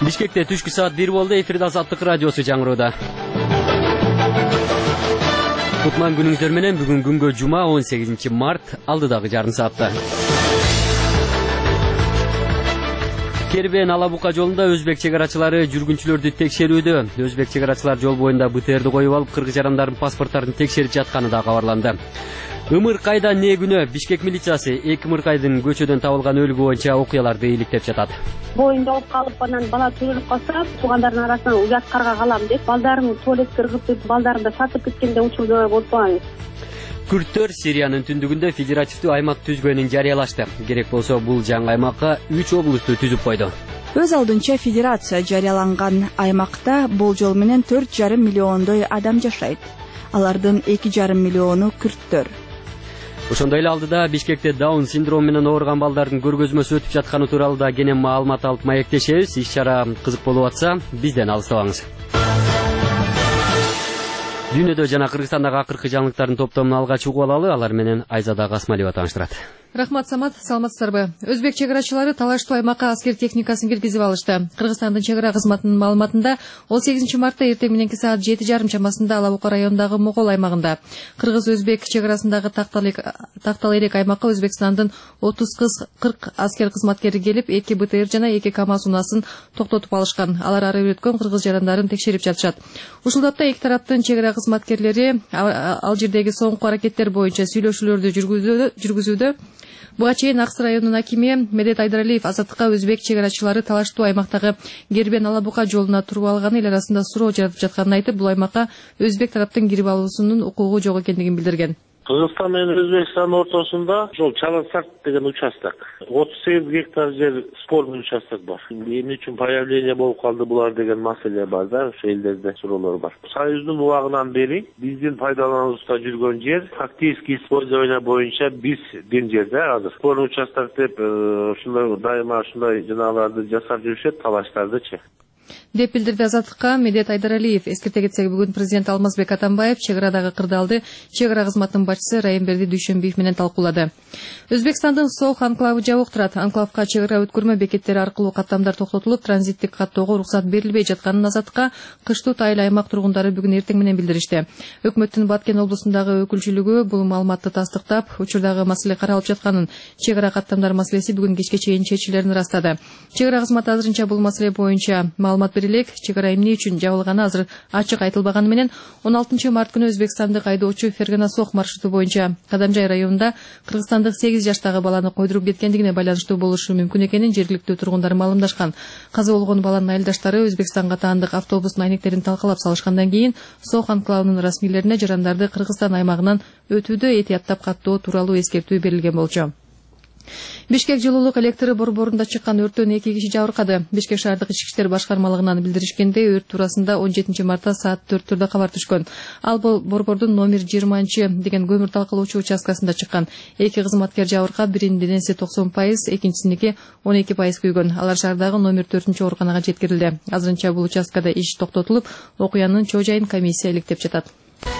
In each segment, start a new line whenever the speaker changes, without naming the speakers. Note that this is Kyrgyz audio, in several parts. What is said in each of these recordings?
Бишкекте түшкү саат 1 болду. Эфирде Азаттык радиосу жаңыруда. Кутман күнүңүздөр менен бүгүн күнгө жума 18 март алдыдагы жарым саатта. Кербен Алабука жолунда өзбек чегарачылары жүргүнчүлөрдү текшерүүдө. Өзбек чегарачылар жол боюнда БТРди коюп алып, кыргыз жарандардын паспорттарын текшерип жатканы да кабарланды. Ымыркайда не күнү Бишкек милициясы эки ымыркайдын көчөдөн табылган өлүгү боюнча окуяларды иликтеп жатат.
Боюнда оп калып, анан бала төрөлүп калса, туугандардын арасынан уят карга калам деп, балдарын туалетке кыргызып, балдарын да сатып кеткенде учурда болбойбуз.
Күрттөр Сириянын түндүгүндө федеративдүү аймак түзгөнүн жарыялашты. Керек болсо бул жаңы аймакка 3 облусту түзүп койду.
Өз алдынча федерация жарыяланган аймакта болжол менен 4,5 миллиондой адам жашайт. Алардын 2,5 миллиону күрттөр.
Ошондой эле алдыда Бишкекте Даун синдрому менен ооруган балдардын көргөзмөсү өтүп жатканы тууралуу да кенен маалымат алып маектешебиз. Иш-чара кызык болуп атса, бизден алыстабаңыз. Дүйнөдө жана Кыргызстандагы акыркы жаңылыктардын топтомун алгач угуп алалы. Алар менен Айзада Касмалиева тааныштырат.
Рахмат, Самат, саламатсыздарбы? Өзбек чегарачылары талаштуу аймакка аскер техникасын киргизип алышты. Кыргызстандын чегара кызматынын маалыматында 18 мартта эртең мененки саат 7:30 чамасында Алабука районундагы Могол аймагында Кыргыз-Өзбек чегарасындагы тактал эрек аймакка Өзбекстандын 30-40 аскер кызматкери келип, 2 БТР жана 2 КАМАЗ унасын токтотуп алышкан. Алар ары өткөн кыргыз жарандарын текшерип жатышат. Ушул тапта эки тараптын чегара кызматкерлери ал жердеги соңку аракеттер боюнча сүйлөшүүлөрдү жүргүзүүдө. Буга чейин Аксы районунун акими Медет Айдаралиев Азаттыкка өзбек чегарачылары талаштуу аймактагы Кербен Алабука жолуна туруп алганы эл арасында суроо жаратып жатканын айтып, бул аймакка өзбек тараптын кирип алуусунун укугу жок экендигин билдирген.
Кыргызстан менен Өзбекстан ортосунда жол Чалансак деген участок. 38 гектар жер спорный участок бар. Эмне үчүн появление болуп калды булар деген маселе бар да, ошо элдерде суроолор бар. Союздун убагынан бери биздин пайдалануубузда жүргөн жер фактически использование боюнча биздин жер да азыр. Спорный участок деп ушундай дайыма ушундай жанагыларды жасап жүрүшөт, талаштардычы.
Деп билдирди Азаттыкка Медет Айдаралиев. Эскерте кетсек, бүгүн президент Алмазбек Атамбаев чегарадагы кырдаалды чегара кызматынын башчысы Райымберди Дүйшөнбиев менен талкуулады. Өзбекстандын Сох анклавы жабык турат. Анклавка чегара өткөрмө бекеттери аркылуу каттамдар токтотулуп, транзиттик каттоого уруксат берилбей жатканын Азаттыкка кыштуу тайыл аймак тургундары бүгүн эртең менен билдиришти. Өкмөттүн Баткен облусундагы өкүлчүлүгү бул маалыматты тастыктап, учурдагы маселе каралып жатканын, чегара каттамдар маселеси бүгүн кечке чейин чечилерин ырастады. Чегара кызматы азырынча бул маселе боюнча маалымат берилек. Чегара эмне үчүн жабылганы азыр ачык айтылбаганы менен 16 март күнү өзбекстандык айдоочу Фергана Сох маршруту боюнча Кадамжай районунда кыргызстандык 8 жаштагы баланы койдуруп кеткендигине байланыштуу болушу мүмкүн экенин жергиликтүү тургундар маалымдашкан. Каза болгон баланын айылдаштары Өзбекстанга таандык автобустун айнектерин талкалап салышкандан кийин Сох анклавынын расмийлерине жарандарды Кыргызстан аймагынан өтүүдө этияттап каттоо тууралуу эскертүү берилген болчу. Бишкек жылуулук электр борборунда чыккан өрттөн 2 киши жабыркады. Бишкек шаардык ички иштер башкармалыгынан билдиришкендей, өрт туурасында 17 мартта саат 4-төрдө кабар түшкөн. Ал борбордун номер 20 деген көмүр талкалоочу участкасында чыккан. 2 кызматкер жабыркап, биринин денеси 90%, экинчисиники 12% күйгөн. Алар шаардагы номер 4-ооруканага жеткирилди. Азырынча бул участкада иш токтотулуп, окуянын чоо жайын комиссия иликтеп жатат.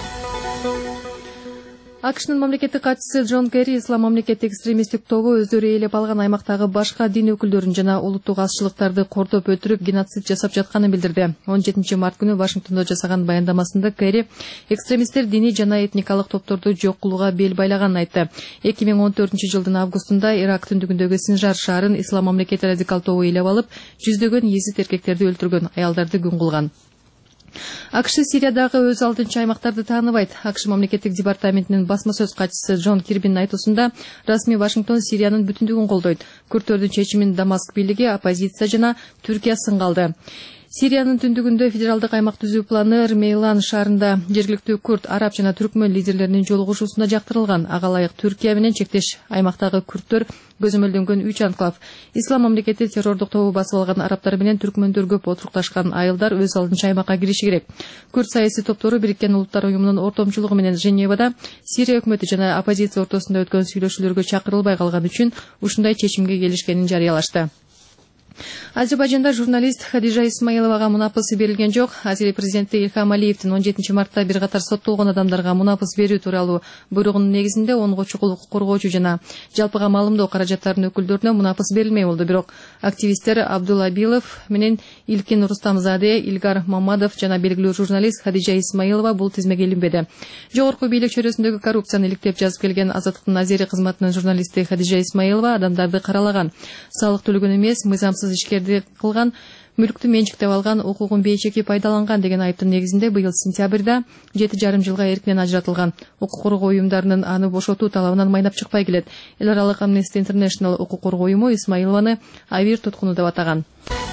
АКШнын мамлекеттик катчысы Джон Керри ислам мамлекеттик экстремисттик тобу өздөрү ээлеп алган аймактагы башка дин өкүлдөрүн жана улуттук азчылыктарды кортоп өлтүрүп, геноцид жасап жатканын билдирди. 17 март күнү Вашингтондо жасаган баяндамасында Керри экстремисттер диний жана этникалык топторду жок кылууга бел байлаганын айтты. 2014 жылдын августунда Ирак түндүгүндөгү Синжар шаарын ислам мамлекети радикал тобу ээлеп алып, жүздөгөн езид эркектерди өлтүргөн, аялдарды күн кылган. АКШ Сириядагы өз алдынча аймактарды тааныбайт. АКШ мамлекеттик департаментинин басма сөз катчысы Джон Кирбинин айтуусунда, расмий Вашингтон Сириянын бүтүндүгүн колдойт. Күрттөрдүн чечимин Дамаск бийлиги, оппозиция жана Түркия сынга алды. Сириянын түндүгүндө федералдык аймак түзүү планы Мейлан шаарында жергиликтүү күрт, араб жана түркмөн лидерлеринин жолугушуусунда жактырылган. Ага ылайык Түркия менен чектеш аймактагы күрттөр көзөмөлдөнгөн 3 анклав. Ислам мамлекети террордук тобу басып алган арабтар менен түркмөндөр көп отурукташкан айылдар өз алдынча аймакка кириши керек. Күрт саясий топтору Бириккен Улуттар уюмунун ортомчулугу менен Женевада Сирия өкмөтү жана оппозиция ортосунда өткөн сүйлөшүүлөргө чакырылбай калган үчүн ушундай чечимге келишкенин жарыялашты. Азербайжанда журналист Хадижа Исмаиловага мунапыс берилген жок. Азия президенти Илхам Алиевдин 17 мартта бир катар соттолгон адамдарга мунапыс берүү тууралуу буйругунун негизинде 10 чукул укук коргоочу жана жалпыга маалымдоо каражаттарынын өкүлдөрүнө мунапыс берилмей болду. Бирок активисттер Абдулла Абилов менен Илкин Рустамзаде, Илгар Мамадов жана белгилүү журналист Хадижа Исмаилова бул тизмеге илинбеди. Жогорку бийлик чөйрөсүндөгү коррупцияны иликтеп жазып келген Азаттыктын Азери кызматынын журналисти Хадижа Исмаилова адамдарды каралаган, салык төлөгөн эмес, мыйзамсыз ишкерди кылган, мүлктү менчиктеп алган, укугун бейчеки пайдаланган деген айыптын негизинде быйыл сентябрда 7,5 жылга эркинен ажыратылган. Укук коргоо уюмдарынын аны бошотуу талабынан майнап чыкпай келет. Эл аралык Amnesty International укук коргоо уюму Исмаилованы авир туткуну деп атаган.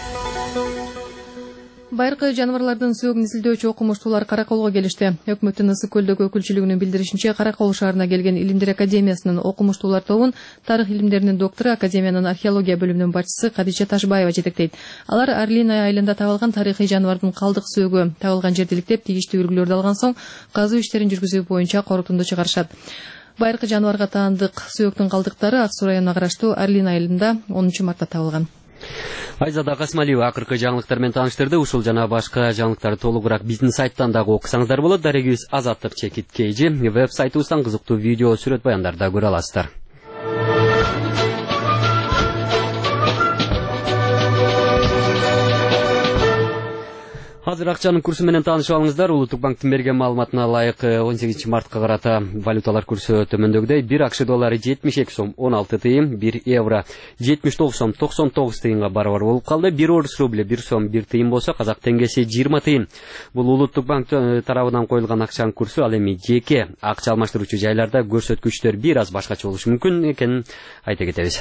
Байыркы жаныбарлардын сөөгүн изилдөөчү окумуштуулар Караколго келишти. Өкмөттүн Ысык көлдөгү өкүлчүлүгүнүн билдиришинче, Каракол шаарына келген Илимдер академиясынын окумуштуулар тобун тарых илимдеринин доктору, академиянын археология бөлүмүнүн башчысы Кадича Ташбаева жетектейт. Алар Орлиная айылында табылган тарыхый жаныбардын калдык сөөгү табылган жерди иликтеп, тийиштүү үлгүлөрдү алган соң казуу иштерин жүргүзүү боюнча корутунду чыгарышат. Байыркы жаныбарга таандык сөөктүн калдыктары Ак Суу районуна караштуу Орлиная айылында 10 мартта табылган.
Айзада Касмалиева акыркы жаңылыктар менен тааныштырды. Ушул жана башка жаңылыктарды толугураак биздин сайттан дагы окусаңыздар болот. Дарегибиз Азаттык-KG веб-сайтыбыздан кызыктуу видео, сүрөт баяндарды көрө аласыздар. Азыр акчанын курсу менен таанышып алыңыздар. Улуттук банктын берген маалыматына ылайык 18 мартка карата валюталар курсу төмөндөгүдөй. 1 акш доллары 72 сом 16 тыйын, 1 евро 79 сом 99 тыйынга барабар болуп калды. 1 орус рубли 1 сом 1 тыйын болсо, казак теңгеси 20 тыйын. Бул Улуттук банк тарабынан коюлган акчанын курсу. Ал эми жеке акча алмаштыруучу жайларда көрсөткүчтөр бир аз башкача болушу мүмкүн экенин айта кетебиз.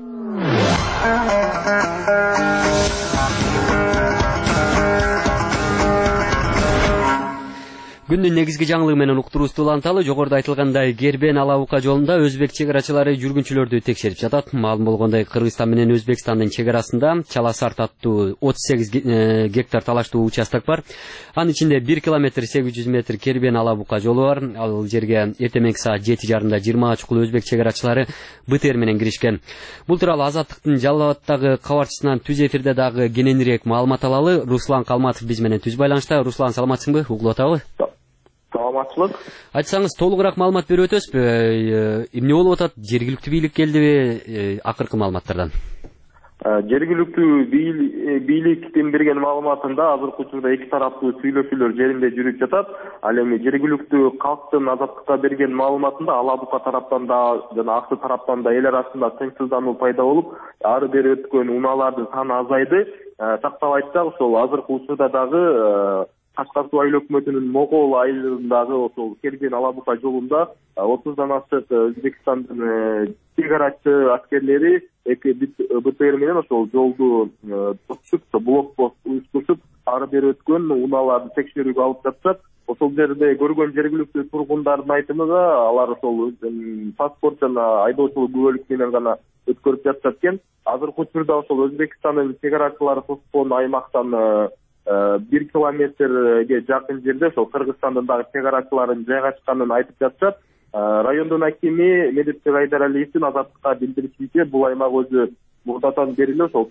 Күндүн негизги жаңылыгы менен уктуруубузду уланталы. Жогоруда айтылгандай, Кербен-Алабука жолунда өзбек чегарачылары жүргүнчүлөрдү текшерип жатат. Маалым болгондой, Кыргызстан менен Өзбекстандын чегарасында Чаласарт аттуу 38 гектар талаштуу участок бар. Анын ичинде 1 километр 800 метр Кербен-Алабука жолу бар. Ал жерге эртең саат 7:30 20 чукул өзбек чегарачылары БТР менен киришкен. Бул тууралуу Азаттыктын Жалал Абаддагы кабарчысынан түз эфирде дагы кененирээк маалымат алалы. Руслан Калматов биз менен түз байланышта. Руслан, саламатсыңбы? Угулуп атабы?
Саламатчылык.
Айтсаңыз, толугураак маалымат берип өтөсүзбү? Эмне болуп атат? Жергиликтүү бийлик келдиби акыркы маалыматтардан?
Жергиликтүү бийликтин берген маалыматында азыркы учурда эки тараптуу сүйлөшүүлөр жеринде жүрүп жатат. Ал эми жергиликтүү калктын Азаттыкка берген маалыматында Алабука тараптан да жана Аксы тараптан да эл арасында тынчсыздануу пайда болуп, ары бери өткөн унаалардын саны азайды. Тактап айтсак, ошол азыркы учурда дагы Кашкар суу айыл өкмөтүнүн Могол айылындагы ошол Кербен-Алабука жолунда 30дан ашык Өзбекстандын чегарачы аскерлери эки БТР менен ошол жолду тосуп, блокпост уюштуруп, ары бери өткөн унааларды текшерүүгө алып жатышат. Ошол жерде көргөн жергиликтүү тургундардын айтымыга, алар ошол паспорт жана айдоочулук күбөлүк менен гана өткөрүп жатышат экен. Азыркы учурда ошол Өзбекстандын чегарачылары тоскон аймактан 1 километрге жакын жерде ошол Кыргызстандын дагы чегарачыларын жайгашканын айтып жатышат. Райондун акими Медетбек Айдаралиевдин Азаттыкка билдиришинче, бул аймак өзү мурдатан бери эле ошол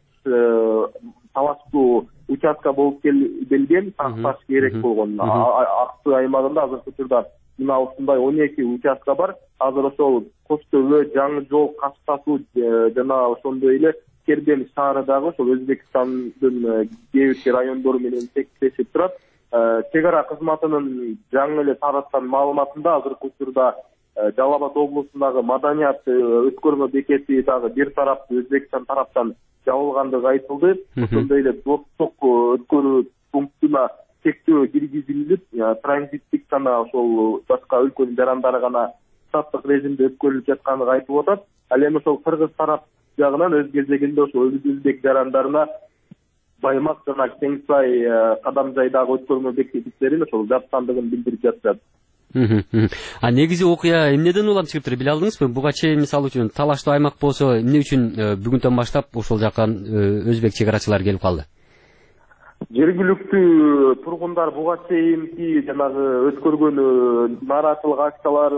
талаштуу участка болуп келген, такташ керек болгон. Аксы аймагында азыркы учурда мына ушундай 12 участка бар. Азыр ошол Кош Төбө, Жаңы жол, Кашкасуу жана ошондой эле Кербен шаарындагы ошол Өзбекстандын кээ бир райондору менен текшешип турат. Чегара кызматынын жаңы эле тараткан маалыматында азыркы учурда Жалал Абад облусундагы Маданият өткөрмө бекети дагы бир тараптуу Өзбекстан тараптан жабылгандыгы айтылды. Ошондой эле Достук өткөрүү пунктуна чектөө киргизилип, транзиттик жана ошол башка өлкөнүн жарандары гана штаттык режимде өткөрүлүп жаткандыгы айтылып атат. Ал эми ошол кыргыз тарап жагынан өз кезегинде ошол өзбек жарандарына Баймак жана Кеңсай Кадамжайдагы өткөрмө бекеттерин ошол жапкандыгын билдирип жатышат.
Негизи окуя эмнеден улам чыгыптыр, биле алдыңызбы? Буга чейин мисалы үчүн талаштуу аймак болсо, эмне үчүн бүгүндөн баштап ошол жакка өзбек чегарачылары келип калды?
Жергиликтүү тургундар буга чейинки жанагы өткөргөн нааразычылык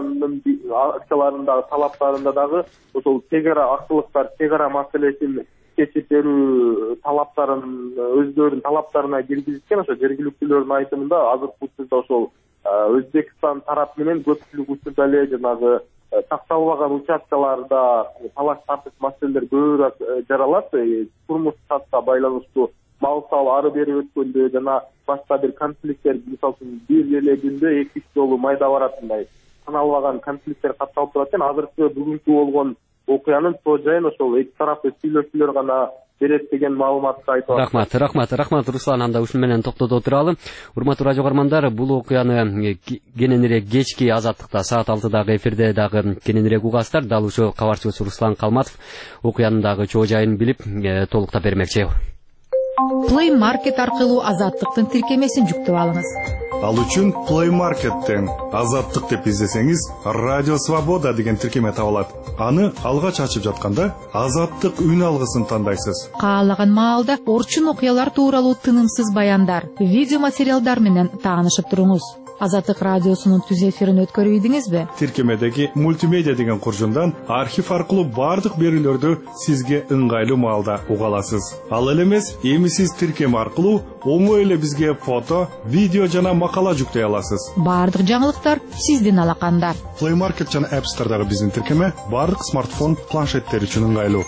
акцияларындагы талаптарында дагы ошол чегара актылыктар, чегара маселесин
кесип берүү талаптарын өздөрүнүн талаптарына киргизишкен. Ошо жергиликтүүлөрдүн айтымында азыркы учурда ошол Өзбекстан тарап менен көпчүлүк учурда эле жанагы такталбаган участкаларда талаш тартыш маселелер көбүрөөк жаралат. Турмуш шартка байланыштуу мал сал ары бери өткөндө жана башка бир конфликттер, мисалы үчүн бир эле күндө 2 жолу майда баратындай саналбаган конфликттер катталып турат экен. Азыркы бүгүнкү болгон окуянын то жайын ошол эки тараптуу сүйлөшүүлөр гана берет деген маалыматты айтып атат.
Рахмат Руслан, анда ушун менен токтото туралы. Урматтуу радио каармандар, бул окуяны кененирээк кечки Азаттыкта саат 6дагы эфирде дагы кененирээк угасыздар. Дал ошо кабарчыбыз Руслан Калматов окуянын дагы чоо жайын билип толуктап бермекчи.
Play Market аркылуу Азаттыктын тиркемесин жүктөп алыңыз.
Ал үчүн Play Market'тен Азаттык деп издесеңиз, Радио Свобода деген тиркеме табылат. Аны алгач ачып жатканда Азаттык үн алгысын тандайсыз.
Каалаган маалда орчун окуялар тууралуу тынымсыз баяндар, видео материалдар менен таанышып туруңуз. Азаттык радиосунун түз эфирин өткөрүп ийдиңизби?
Тиркемедеги мультимедиа деген куржундан архив аркылуу бардык берүүлөрдү сизге ыңгайлуу маалда уга аласыз. Ал эле эмес, эми сиз тиркеме аркылуу оңой эле бизге фото, видео жана макала жүктөй аласыз.
Бардык жаңылыктар сиздин алаканда.
Play Market жана App Store'дагы биздин тиркеме бардык смартфон, планшеттер үчүн ыңгайлуу.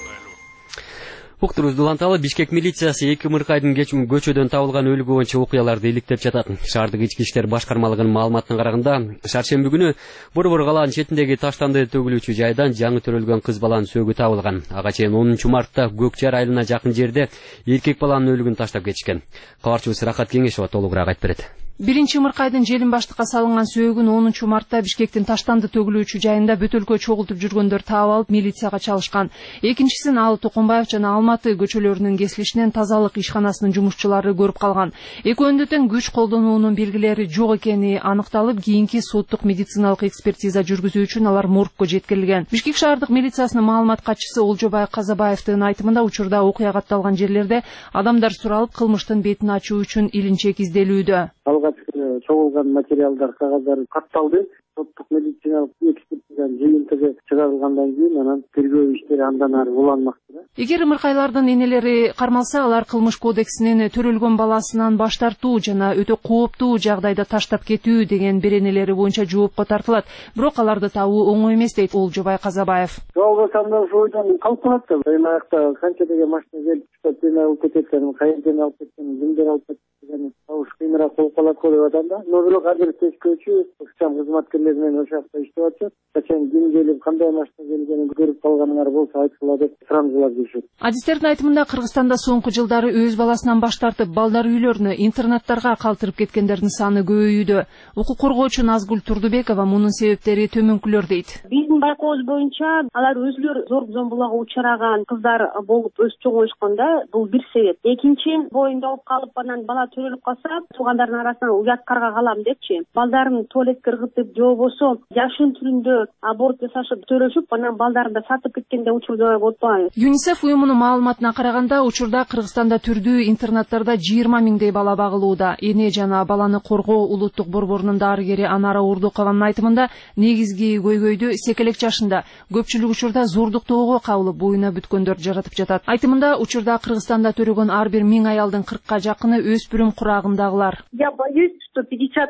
Уктуруз Дуланталы Бишкек милициясы 2 мыркайдын көчөдөн табылган өлүгү боюнча окуяларды иликтеп жатат. Шаардык ички иштер башкармалыгынын маалыматына караганда, шаршемби күнү Борбор калаанын четиндеги таштанды төгүлүүчү жайдан жаңы төрөлгөн кыз баланын сөөгү табылган. Ага чейин 10 мартта Көкчар айылына жакын жерде эркек баланын өлүгүн таштап кетишкен. Кабарчыбыз Рахат Кеңешова толугураак айтып берет.
1 мыркайдын желин баштыкка салынган сөөгүн 10 мартта Бишкектин таштанды төгүлүүчү жайында бөтөлкө чогултуп жүргөндөр таап алып милицияга чалышкан. Экинчисин Алы Токонбаев жана Алматы көчөлөрүнүн кесилишинен тазалык ишканасынын жумушчулары көрүп калган. Экөөнүндө тең күч колдонуунун белгилери жок экени аныкталып, кийинки соттук медициналык экспертиза жүргүзүү үчүн алар моргко жеткирилген. Бишкек шаардык милициясынын маалымат катчысы Олжобай Казабаевдин айтымында учурда окуя катталган жерлерде адамдар суралып, кылмыштын бетин ачуу үчүн илинчек изделүүдө.
Чогулган материалдар, кагаздар катталды. Соттук медициналык экспертизанын жыйынтыгы чыгарылгандан кийин анан тергөө иштери андан ары уланмакчы.
Эгер мыркайлардын энелери кармалса, алар кылмыш кодексинин төрөлгөн баласынан баш тартуу жана өтө кооптуу жагдайда таштап кетүү деген беренелери боюнча жоопко тартылат. Бирок аларды табуу оңой эмес дейт Олжобай Казабаев.
Жалгасам да ошол ойдон калып калат да. Аякта канча деген машина келип чыкса, сени алып кетет, кайерден алып кеткен, кимдер алып кеткен, табыш кыйыныраак болуп калат го деп атам. Но бирок ар бир тескөөчү, ыкчам кызматкерлер менен ошол жакта иштеп атышат. Качан ким келип, кандай машина келгенин көрүп калганыңар болсо айткыла деп сурамжылап жүрүшөт.
Адистердин айтымында Кыргызстанда соңку жылдары өз баласынан баш тартып, балдар үйлөрүнө, интернаттарга калтырып кеткендердин саны көбөйүүдө. Укук коргоочу Назгүл Турдубекова мунун себептери төмөнкүлөр дейт.
Биздин байкообуз боюнча алар өзүлөрү зорлук-зомбулукка учураган кыздар болуп өсүп чоңоюшканда бул бир себеп. Экинчи, боюнда болуп калып, анан бала төрөлүп калса, туугандардын арасынан уят карга калам депчи. Балдарын туалетке ыргытып, же болбосо жашын түрүндө аборт жасашып төрөшүп, анан балдарын да сатып кеткенде учурлар болуп турган.
ЮНИСЕФ уюмунун маалыматына караганда, учурда Кыргызстанда түрдүү интернаттарда 20 миңдей бала багылууда. Эне жана баланы коргоо улуттук борборунун дарыгери Анара Урдукованын айтымында, негизги көйгөйдү секелек жашында көпчүлүк учурда зордуктоого кабылып буюна бүткөндөр жаратып жатат. Айтымында, учурда Кыргызстанда төрөгөн ар бир 1000 аялдын 40 жакыны өспүрүм курагындагылар.
Я боюсь, что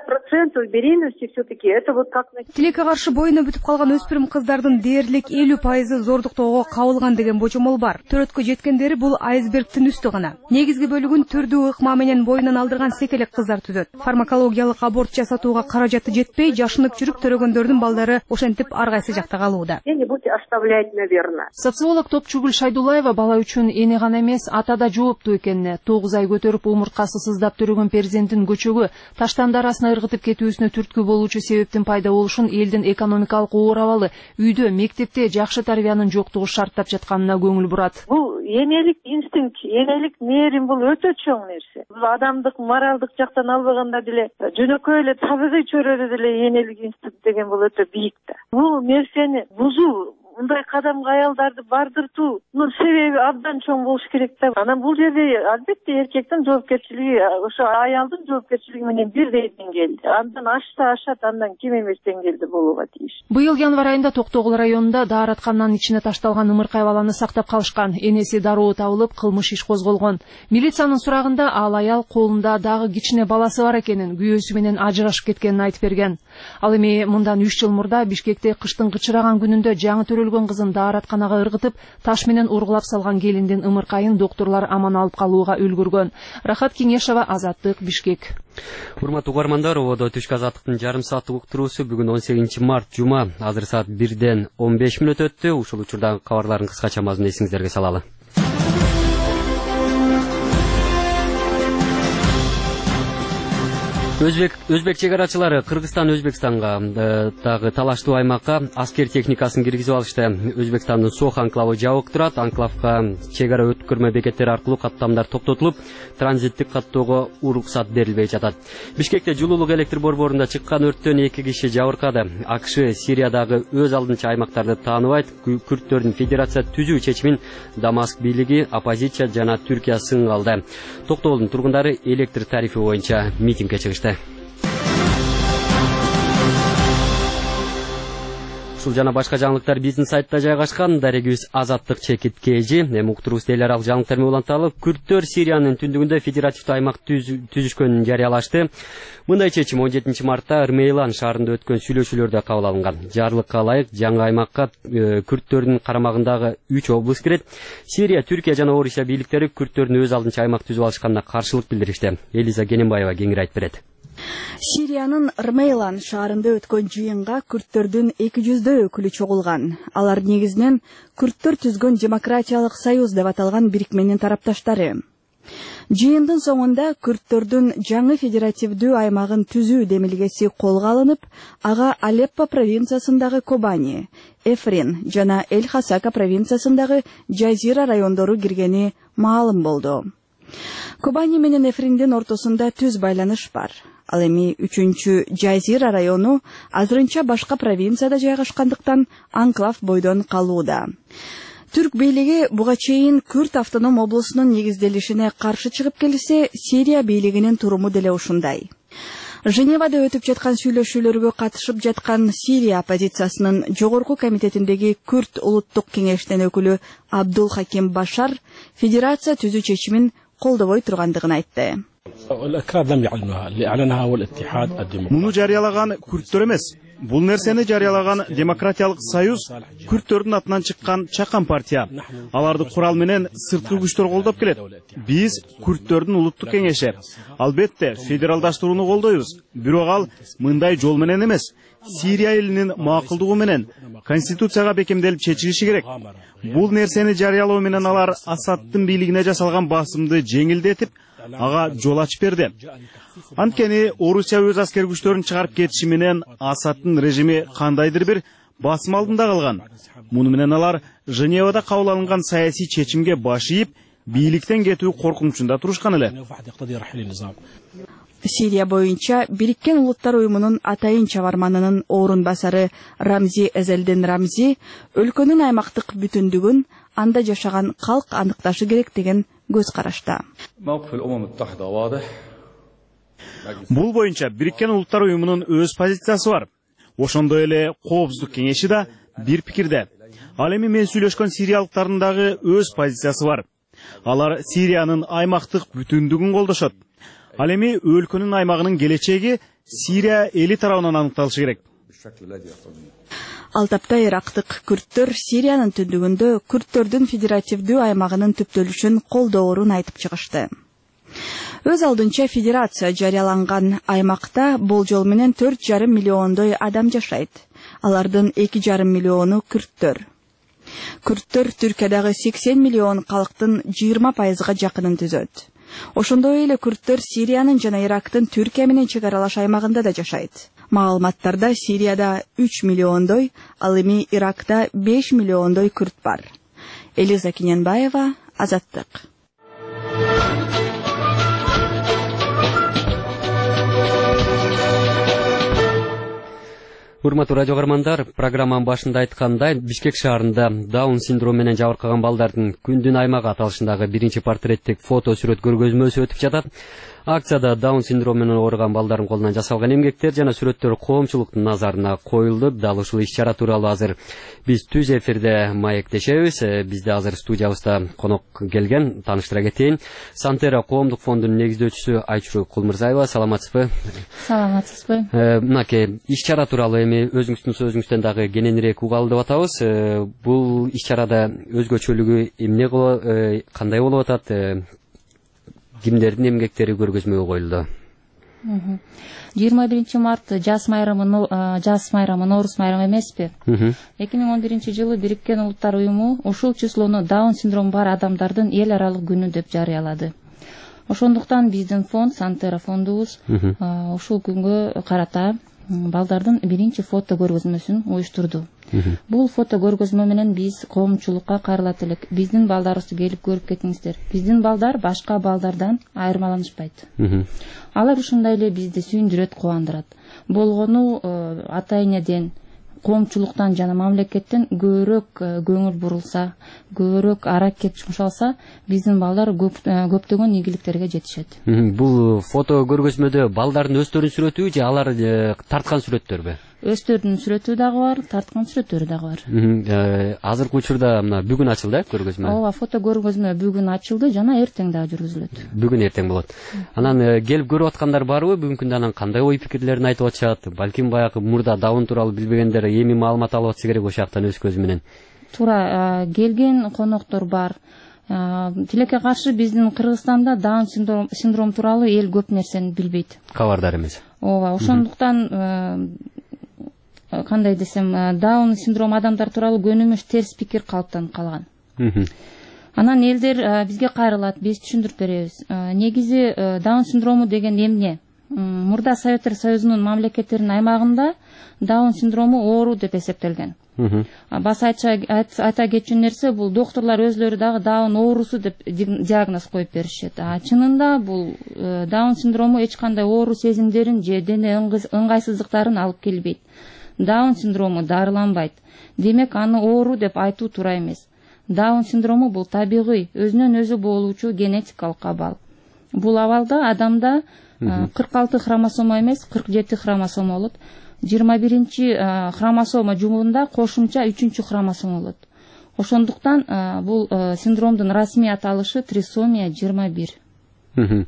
50% беременности все-таки это вот как...
Тилекке каршы боюна бүтүп калган өспүрүм кыздардын дээрлик 50% зордуктоого кабылган деген божомол бар. Төрөткө жеткендери бул айсбергтин үстү гана. Негизги бөлүгүн түрдүү ыкма менен боюнан алдырган секелек кыздар түзөт. Фармакологиялык аборт жасатууга каражаты жетпей, жашынып жүрүп төрөгөндөрдүн балдары ошентип ар кайсы жакта калууда.
Где-нибудь оставлять, наверное.
Социолог Топчугүл Шайдулаева бала үчүн эне гана эмес, ата да жооптуу экенине, 9 ай көтөрүп умурткасы сыздап төрөгөн перзентин көчөгө, таштанды арасына ыргытып кетүүсүнө түрткү болуучу себептин пайда болушун элдин экономикалык оор абалы, үйдө, мектепте жакшы тарбиянын жоктугу шарттап жатканына көңүл бурат.
Бул энелик инстинкт, энелик мээрим бул өтө чоң нерсе. Бул адамдык, моралдык жактан албаганда деле жөнөкөй эле табигый чөйрөдө деле энелик инстинкт деген бул өтө бийик да. Бул нерсени бузуу мындай кадамга аялдарды бардыртуу себеби абдан чоң болуш керек да. Анан бул жерде албетте эркектин жоопкерчилиги ошо аялдын жоопкерчилиги менен бирдей деңгээлде. Андан ашса ашат, андан кем эмес деңгээлде болууга тийиш.
Быйыл январь айында Токтогул районунда дааратканнан ичине ташталган ымыркай баланы сактап калышкан. Энеси дароо табылып, кылмыш иш козголгон. Милициянын сурагында ал аял колунда дагы кичине баласы бар экенин, күйөөсү менен ажырашып кеткенин айтып берген. Ал эми мындан 3 жыл мурда Бишкекте кыштын кычыраган күнүндө жаңы төрөлгөн кызын дааратканага ыргытып, таш менен ургулап салган келиндин ымыркайын доктурлар аман алып калууга үлгүргөн. Рахат Кеңешова, Азаттык, Бишкек.
Урматтуу угармандар, ободо түшкү Азаттыктын жарым сааттык уктуруусу бүгүн 18 март жума азыр саат 1-ден 15 мүнөт өттү. Ушул учурдагы кабарлардын кыскача мазмунун эсиңиздерге салалы. Өзбек чегарачылары Кыргызстан Өзбекстанга дагы талаштуу аймакка аскер техникасын киргизип алышты. Өзбекстандын Сох анклавы жабык турат. Анклавга чегара өткөрмө бекеттери аркылуу каттамдар токтотулуп, транзиттик каттоого уруксат берилбей жатат. Бишкекте жылуулук электр борборунда чыккан өрттөн 2 киши жабыркады. АКШ Сириядагы өз алдынча аймактарды тааныбайт. Күрттөрдүн федерация түзүү чечимин Дамаск бийлиги, оппозиция жана Түркия сынга алды. Токтогулдун тургундары электр тарифи боюнча митингге чыгышты. Ушул жана башка жаңылыктар биздин сайтта жайгашкан. Дарегибиз Азаттык чекит кежи. Эми уктурубуз тейлералык жаңылыктар менен уланталы. Күрттөр Сириянын түндүгүндө федеративдүү аймак түзүшкөнүн жарыялашты. Мындай чечим 17 мартта Рмейлан шаарында өткөн сүйлөшүүлөрдө кабыл алынган. Жарлыкка ылайык жаңы аймакка күрттөрдүн карамагындагы 3 облус кирет. Сирия, Түркия жана Орусия бийликтери күрттөрдүн өз алдынча аймак түзүп алышканына каршылык билдиришти. Элиза Кененбаева кеңири айтып берет.
Сириянын Рмейлан шаарында өткөн жыйынга күрттөрдүн 200 өкүлү чогулган. Алар негизинен күрттөр түзгөн демократиялык союз деп аталган бирикменин тарапташтары. Жыйындын соңунда күрттөрдүн жаңы федеративдүү аймагын түзүү демилгеси колго алынып, ага Алеппо провинциясындагы Кобани, Эфрин жана Эль-Хасака провинциясындагы Жазира райондору киргени маалым болду. Кобани менен Эфриндин ортосунда түз байланыш бар. Ал эми 3-чү Жазира району азырынча башка провинцияда жайгашкандыктан анклав бойдон калууда. Түрк бийлиги буга чейин Күрт автоном облусунун негизделишине каршы чыгып келсе, Сирия бийлигинин туруму деле ушундай. Женевада өтүп жаткан сүйлөшүүлөргө катышып жаткан Сирия оппозициясынын жогорку комитетиндеги Күрт улуттук кеңештин өкүлү Абдул Хаким Башар федерация түзүү чечимин колдобой тургандыгын айтты.
Муну жарыялаган күрттөр эмес. Бул нерсени жарыялаган Демократиялык союз күрттөрдүн атынан чыккан чакан партия. Аларды курал менен сырткы күчтөр колдоп келет. Биз күрттөрдүн улуттук кеңеши. Албетте, федералдаштырууну колдойбуз. Бирок ал мындай жол менен эмес. Сирия элинин макулдугу менен конституцияга бекемделип чечилиши керек. Бул нерсени жарыялоо менен алар Асаддын бийлигине жасалган басымды жеңилдетип, ага жол ачып берди. Анткени Орусия өз аскер күчтөрүн чыгарып кетиши менен Асаддын режими кандайдыр бир басым алдында калган. Муну менен алар Женевада кабыл алынган саясий чечимге баш ийип, бийликтен кетүү коркунучунда турушкан эле.
Сирия боюнча Бириккен Улуттар уюмунун атайын чабарманынын орун басары Рамзи Эзелдин Рамзи өлкөнүн аймактык бүтүндүгүн анда жашаган калк аныкташы керек деген көз карашта.
Бул боюнча Бириккен Улуттар уюмунун өз позициясы бар. Ошондой эле Коопсуздук кеңеши да бир пикирде. Ал эми мен сүйлөшкөн сириялыктардын дагы өз позициясы бар. Алар Сириянын аймактык бүтүндүгүн колдошот. Ал эми өлкөнүн аймагынын келечеги Сирия эли тарабынан аныкталышы керек.
Ал тапта ирактык күрттөр Сириянын түндүгүндө күрттөрдүн федеративдүү аймагынын түптөлүшүн колдоорун айтып чыгышты. Өз алдынча федерация жарыяланган аймакта болжол менен 4,5 миллиондой адам жашайт. Алардын 2,5 миллиону күрттөр. Күрттөр Түркиядагы 80 миллион калктын 20%га жакынын түзөт. Ошондой эле күрттөр Сириянын жана Ирактын Түркия менен чек аралаш аймагында да жашайт. Маалыматтарда Сирияда 3 миллиондой, ал эми Иракта 5 миллиондой күрт бар. Элиза Кененбаева, Азаттык.
Урматтуу радио каармандар, программанын башында айткандай, Бишкек шаарында Даун синдрому менен жабыркаган балдардын күндүн аймагы аталышындагы биринчи портреттик фото сүрөт көргөзмөсү өтүп жатат. Акцияда Даун синдроmu менен ооруган балдардын колунан жасалган эмгектер жана сүрөттөр коомчулуктун назарына коюлду. Дал ушул иш-чара тууралуу азыр биз түз эфирде маектешебиз. Бизде азыр студиябызда конок келген, тааныштыра кетейин. Сантера коомдук фондунун негиздөөчүсү Айчуру Кулмурзаева, саламатсызбы?
Саламатсызбы.
Мынакей иш-чара тууралуу эми өзүңүздүн сөзүңүздөн дагы кененирээк угалы деп атабыз. Бул иш-чарада өзгөчөлүгү эмне, кандай болуп атат? Кимдердин эмгектери көргөзмөгө коюлду?
21 март жаз майрамы Ноорус майрамы эмеспи? 2011 жылы Бириккен Улуттар уюму ушул числону Даун синдрому бар адамдардын эл аралык күнү деп жарыялады. Ошондуктан биздин фонд, Сантера фондубуз ушул күнгө карата балдардын биринчи фото көргөзмөсүн уюштурду. Бул фото көргөзмө менен биз коомчулукка кайрылат элек. Биздин балдарыбызды келип көрүп кетиңиздер. Биздин балдар башка балдардан айырмаланышпайт. Алар ушундай эле бизди сүйүндүрөт, кубандырат. Болгону ата-энеден, коомчулуктан жана мамлекеттен көбүрөөк көңүл бурулса, көбүрөөк аракет жумшалса, биздин балдар көптөгөн ийгиликтерге жетишет.
Бул фото көргөзмөдө балдардын өздөрүнүн сүрөтү же алар тарткан сүрөттөрбү?
Өздөрүнүн сүрөтү дагы бар, тарткан сүрөттөрү дагы бар.
Азыркы учурда мына бүгүн ачылды көргөзмө.
Ооба, фото көргөзмө бүгүн ачылды жана эртең дагы жүргүзүлөт.
Бүгүн эртең болот. Анан келип көрүп аткандар барбы? Бүгүнкү күндө анан кандай ой пикирлерин айтып атышат? Балким баягы мурда Даун тууралуу билбегендер эми маалымат алып атса керек ошол жактан өз көзү менен.
Туура, келген коноктор бар. Тилекке каршы биздин Кыргызстанда Даун синдрому тууралуу эл көп нерсени билбейт.
Кабардар эмес.
Ооба, ошондуктан кандай десем, Даун синдрому адамдар тууралуу көнүмүш терс пикир калыптанып калган. Анан элдер бизге кайрылат, биз түшүндүрүп беребиз. Негизи Даун синдрому деген эмне? Мурда Советтер Союзунун мамлекеттеринин аймагында Даун синдрому оору деп эсептелген. Баса айта кетчү нерсе, бул доктурлар өзлөрү дагы Даун оорусу деп диагноз коюп беришет. Чынында бул Даун синдрому эч кандай оору сезимдерин же дене ыңгайсыздыктарын алып келбейт. Даун синдрому дарыланбайт. Демек, аны оору деп айтуу туура эмес. Даун синдрому бул табигый, өзүнөн өзү болуучу генетикалык абал. Бул абалда адамда 46 хромосома эмес, 47 хромосома болот. 21 хромосома жумуунда кошумча 3 хромосома болот. Ошондуктан бул синдромдун расмий аталышы трисомия 21.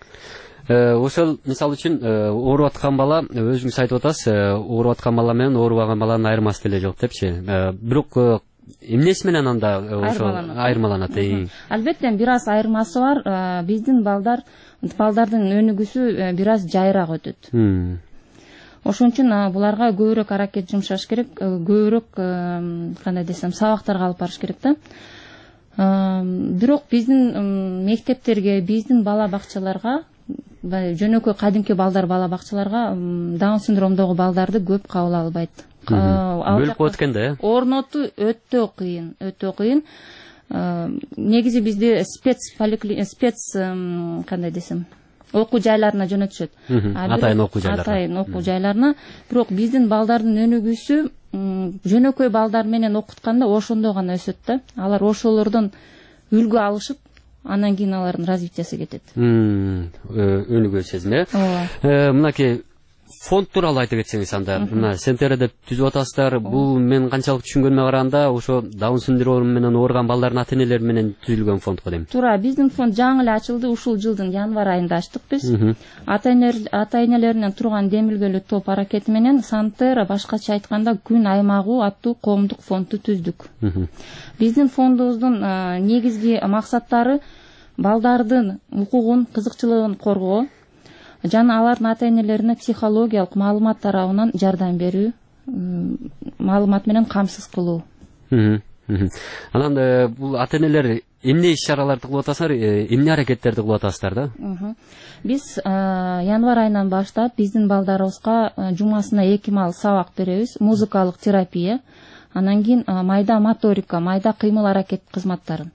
Ошол мисалы үчүн ооруп аткан бала, өзүңүз айтып атасыз, ооруп аткан бала менен оорубаган баланын айырмасы деле жок депчи. Бирок эмнеси менен анда ошол айырмаланат?
Албетте, бир аз айырмасы бар. Биздин балдардын өнүгүүсү бир аз жайыраак өтөт. Ошон үчүн буларга көбүрөөк аракет жумшаш керек, көбүрөөк кандай десем, сабактарга алып барыш керек да. Бирок биздин мектептерге, биздин бала бакчаларга, жөнөкөй кадимки балдар бала бакчаларга Даун синдромдогу балдарды көп кабыл албайт.
Бөлүп коет экен да.
Орнотуу өтө кыйын, өтө кыйын. Негизи бизде спец кандай десем, окуу жайларына жөнөтүшөт.
Атайын окуу жайларына.
Атайын окуу жайларына. Бирок биздин балдардын өнүгүүсү жөнөкөй балдар менен окутканда ошондо гана өсөт да. Алар ошолордон үлгү алышып, анан кийин алардын развитиясы кетет.
Өнүгүү сезими. Мынакей фонд тууралуу айта кетсеңиз анда. Мына Сентера деп түзүп атасыздар. Бул мен канчалык түшүнгөнүмө караганда, ошо Даун синдрому менен ооруган балдардын ата-энелери менен түзүлгөн фонд го дейм.
Туура, биздин фонд жаңы эле ачылды, ушул жылдын январь айында ачтык биз. Ата-энелеринен турган демилгелүү топ аракети менен Сантера, башкача айтканда, Күн аймагы аттуу коомдук фондду түздүк. Биздин фондубуздун негизги максаттары балдардын укугун, кызыкчылыгын коргоо жана алардын ата-энелерине психологиялык маалымат тарабынан жардам берүү, маалымат менен камсыз кылуу.
Анан бул ата-энелер эмне иш-чараларды кылып атасыздар, эмне аракеттерди кылып атасыздар да?
Биз январь айынан баштап биздин балдарыбызга жумасына 2 маал сабак беребиз, музыкалык терапия, анан кийин майда моторика, майда кыймыл аракет кызматтарын.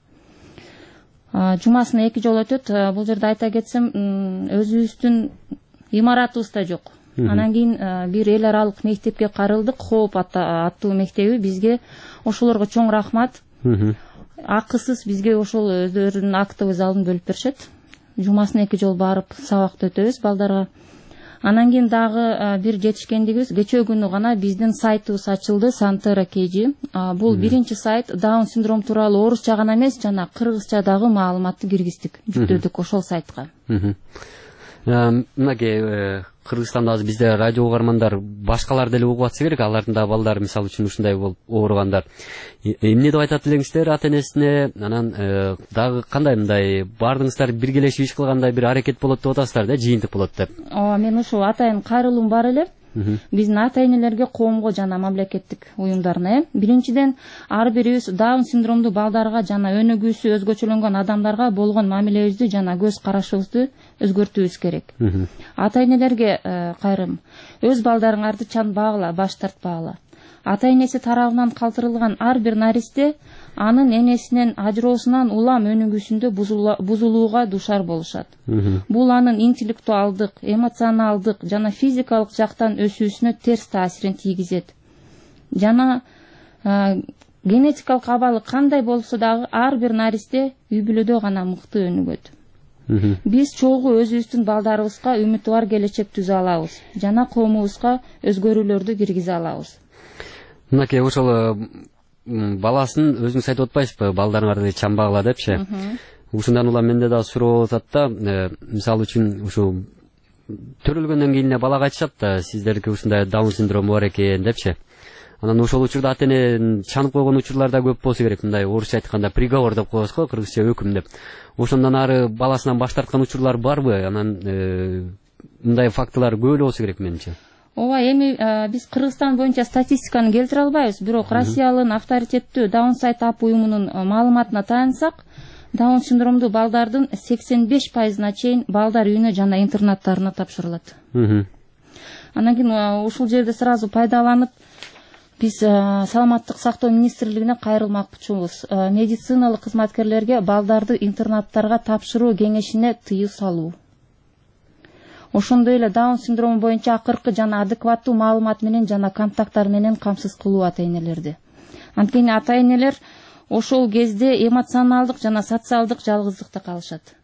Жумасына 2 жолу өтөт. Бул жерде айта кетсем, өзүбүздүн имаратыбызда жок. Анан кийин бир эл аралык мектепке карылдык, Хоп аттуу мектеби. Бизге ошолорго чоң рахмат. Акысыз бизге ошол өздөрүнүн актовый залын бөлүп беришет. Жумасына 2 жолу барып сабакты өтөбүз балдарга. Анан кийин дагы бир жетишкендигибиз, кечээ күнү гана биздин сайтыбыз ачылды, Santera KG. Бул биринчи сайт Даун синдрому тууралуу орусча гана эмес, жана кыргызча дагы маалыматты киргиздик, жүктөдүк ошол сайтка.
Мынакей Кыргызстанда азыр бизде радио угармандар башкалар деле угуп атса керек, алардын да балдары мисалы үчүн ушундай болуп ооругандар. Эмне деп айтат элеңиздер ата энесине? Анан дагы кандай мындай бардыңыздар биргелешип иш кылгандай бир аракет болот деп атасыздар да, жыйынтык болот деп.
Мен ушу атайын кайрылуум бар эле. Биздин ата энелерге, коомго жана мамлекеттик уюмдарына. Биринчиден, ар бирибиз Даун синдромдуу балдарга жана өнүгүүсү өзгөчөлөнгөн адамдарга болгон мамилебизди жана көз карашыбызды өзгөртүүбүз керек. Ата энелерге кайрым, өз балдарыңарды чанбагыла, баш тартпагыла. Ата энеси тарабынан калтырылган ар бир наристе анын энесинен ажыроосунан улам өнүгүүсүндө бузулууга душар болушат. Бул анын интеллектуалдык, эмоционалдык жана физикалык жактан өсүүсүнө терс таасирин тийгизет. Жана генетикалык абалы кандай болсо дагы ар бир наристе үй бүлөдө гана мыкты өнүгөт. Биз чогуу өзүбүздүн балдарыбызга үмүтү бар келечек түзө алабыз жана коомубузга өзгөрүүлөрдү киргизе алабыз.
Мынакей ошол баласын өзүңүз айтып атпайсызбы, балдарыңарды чанбагыла депчи. Ушундан улам менде да суроо болот да, мисалы үчүн ушу төрөлгөндөн кийин балага айтышат да, сиздердики ушундай Даун синдрому бар экен депчи. Анан ошол учурда ата эне чанып койгон учурлар да көп болсо керек, мындай орусча айтканда приговор деп коебуз го, кыргызча өкүм деп. Ошондон ары баласынан баш тарткан учурлар барбы? Анан мындай фактылар көп эле болсо керек менимче.
Ооба, эми биз Кыргызстан боюнча статистиканы келтире албайбыз, бирок Россиянын авторитеттүү Даун сайт ап уюмунун маалыматына таянсак, Даун синдромдуу балдардын 85%-на чейин балдар үйүнө жана интернаттарына тапшырылат. Анан кийин ушул жерде сразу пайдаланып биз Саламаттык сактоо министрлигине кайрылмакчыбыз. Медициналык кызматкерлерге балдарды интернаттарга тапшыруу кеңешине тыюу салуу. Ошондой эле Даун синдрому боюнча акыркы жана адекваттуу маалымат менен жана контакттар менен камсыз кылуу ата энелерди. Анткени ата энелер ошол кезде эмоционалдык жана социалдык жалгыздыкта калышат.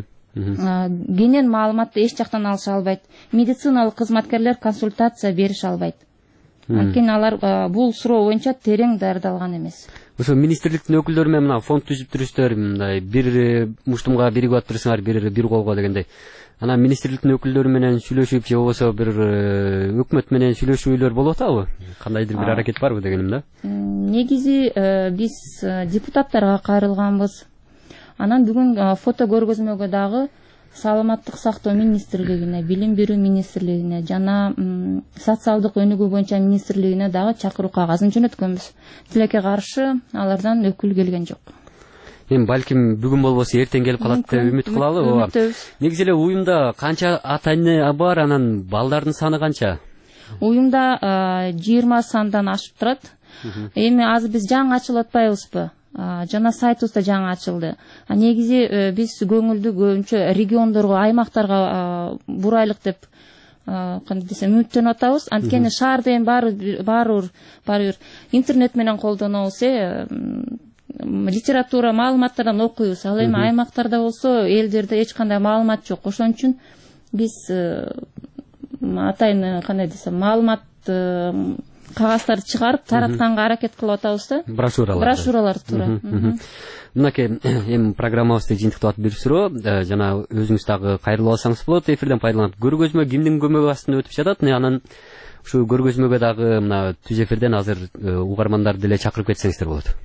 Кенен маалыматты эч жактан алыша албайт. Медициналык кызматкерлер консультация берише албайт. Анткени алар бул суроо боюнча терең даярдалган эмес.
Ошо министрликтин өкүлдөрү менен мына фонд түзүп туруштөр, мындай бир муштумга биригип атырсыңар, бир колго дегендей. Анан министрликтин өкүлдөрү менен сүйлөшүп же болбосо бир өкмөт менен сүйлөшүүлөр болуп атабы? Кандайдыр бир аракет барбы дегеним да?
Негизи биз депутаттарга кайрылганбыз. Анан бүгүн фото көргөзмөгө дагы Саламаттык сактоо министрлигине, билим берүү министрлигине жана социалдык өнүгүү боюнча министрлигине дагы чакыруу кагазын жөнөткөнбүз. Тилекке каршы алардан өкүл келген жок.
Эми балким бүгүн болбосо эртең келип калат деп үмүт кылалы. Негизи эле уюмда канча ата эне бар, анан балдардын саны канча?
Уюмда 20 сандан ашып турат. Эми азыр биз жаңы ачылып атпайбызбы? Жана сайтыбызда жаңы ачылды. Негизи биз көңүлдү көбүнчө региондорго, аймактарга бурайлык деп кандай десем үмүттөнүп атабыз. Анткени шаарда эми баары интернет менен колдонобуз, литература, маалыматтардан окуйбуз. Ал эми аймактарда болсо элдерде эч кандай маалымат жок. Ошон үчүн биз атайын кандай десем маалымат кагаздарды чыгарып таратканга аракет кылып атабыз да. Брошюралар туура.
Мынакей эми программабызды жыйынтыктап бир суроо, жана өзүңүз дагы кайрылып алсаңыз болот. Эфирден пайдаланып, көргөзмө кимдин көмөгү астында өтүп жатат? Анан ушу көргөзмөгө дагы мына түз эфирден азыр угармандарды деле чакырып кетсеңиздер болот.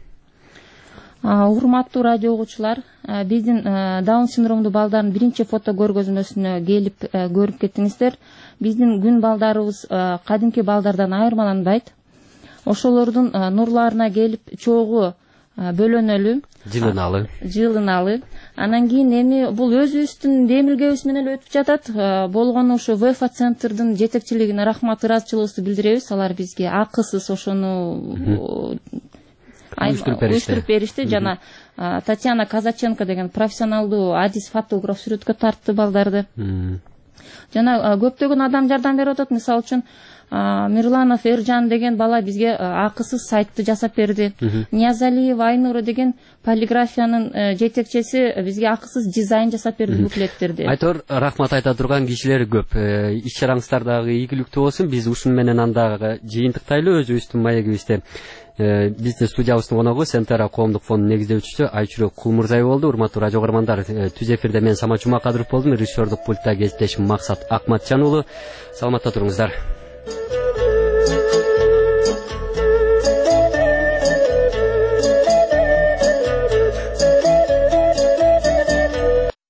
Урматтуу радио угуучулар, биздин Даун синдромдуу балдардын биринчи фото көргөзмөсүнө келип көрүп кеттиңиздер. Биздин күн балдарыбыз кадимки балдардан айырмаланбайт. Ошолордун нурларына келип чогуу бөлөнөлү, жылыналы. Анан кийин эми бул өзүбүздүн демилгебиз менен өтүп жатат. Болгону ушу ВФ центрдин жетекчилигине рахмат, ыраазычылыгыбызды билдиребиз. Алар бизге акысыз ошону уюштуруп беришти. Жана Татьяна Казаченко деген профессионалдуу адис фотограф сүрөткө тартты балдарды. жана көптөгөн адам жардам берип атат. Мисалы үчүн Мирланов Эржан деген бала бизге акысыз сайтты жасап берди. Ниязалиева Айнура деген полиграфиянын жетекчиси бизге акысыз дизайн жасап берди буклеттерди.
Айтор, рахмат айта турган кишилер көп. Иш чараңыздар дагы ийгиликтүү болсун. Биз ушун менен андагы жыйынтыктайлы өзүбүздүн маегибизде. Биздин студиябыздын коногу Сентера коомдук фондунун негиздөөчүсү Айчүрөк Кулмурзаева болду. Урматтуу радио көрөрмандар, түз эфирде мен Самат Жумакадыров болдум. Режиссердук пультта кесиптешим Максат Акматжан уулу. Саламатта туруңуздар.